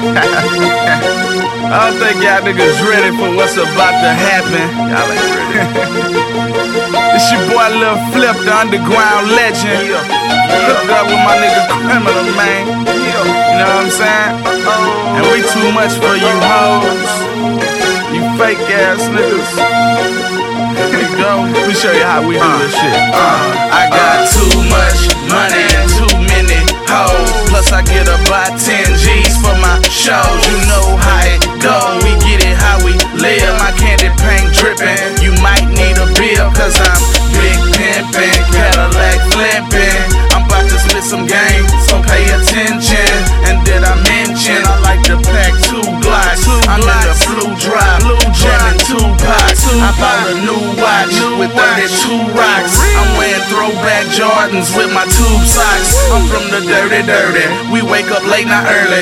I don't think y'all niggas ready for what's about to happen. Y'all ain't ready. It's your boy Lil Flip, the underground legend. Hooked up with my nigga Criminal, man. You know what I'm saying? And we too much for you hoes. You fake ass niggas. Here we go. We show you how we do this shit. I got too much money and too many hoes. Plus I get about 10 G's for my shows. You know how it go. We get it how we live. My candy paint dripping. You might need a bill cause I'm big pimpin', Cadillac flippin'. I'm about to spit some game, so pay attention. And did I mention I like to pack 2 Glocks? I'm in the blue drop, jamming 2 pots. I bought a new watch with 32 rocks. I'm wearing throwback Jordans with my tube socks. I'm from the dirty. We wake up late, not early.